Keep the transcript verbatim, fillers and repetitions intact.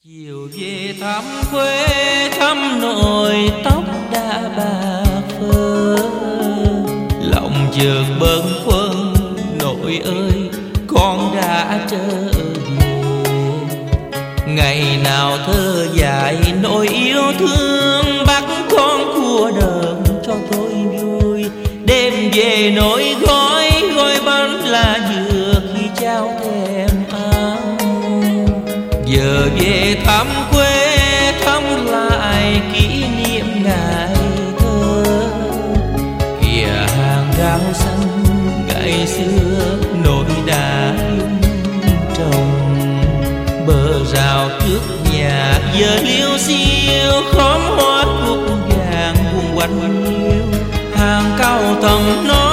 Chiều về thăm quê thăm nội tóc đã bạc phơ, lòng chợt bâng khuâng nội ơi con đã trở về. Ngày nào thơ dài nỗi yêu thương bắt con của đời cho tôi vui, đêm về nỗi gói gói bánh là dừa khi trao thèm áo. Giờ về thăm quê thăm lại kỷ niệm ngày thơ, kìa hàng rau xanh ngày xưa nội đã trồng, bờ rào trước nhà giờ liêu xiêu khóm hoa cúc vàng buồn quạnh nhiêu, hàng cao tầm nó